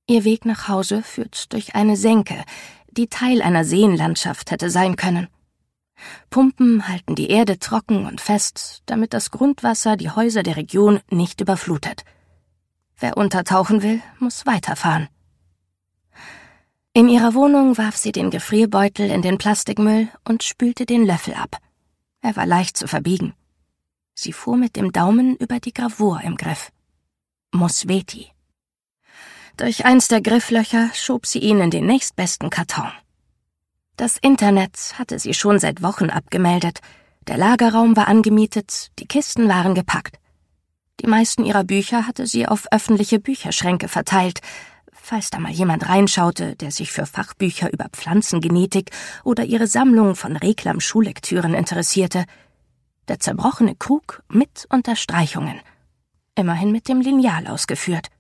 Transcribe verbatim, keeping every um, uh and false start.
Ihr Weg nach Hause führt durch eine Senke, die Teil einer Seenlandschaft hätte sein können. Pumpen halten die Erde trocken und fest, damit das Grundwasser die Häuser der Region nicht überflutet. Wer untertauchen will, muss weiterfahren. In ihrer Wohnung warf sie den Gefrierbeutel in den Plastikmüll und spülte den Löffel ab. Er war leicht zu verbiegen. Sie fuhr mit dem Daumen über die Gravur im Griff. Mosweti. Durch eins der Grifflöcher schob sie ihn in den nächstbesten Karton. Das Internet hatte sie schon seit Wochen abgemeldet. Der Lagerraum war angemietet, die Kisten waren gepackt. Die meisten ihrer Bücher hatte sie auf öffentliche Bücherschränke verteilt, falls da mal jemand reinschaute, der sich für Fachbücher über Pflanzengenetik oder ihre Sammlung von Reklam-Schullektüren interessierte. Der zerbrochene Krug mit Unterstreichungen. Immerhin mit dem Lineal ausgeführt.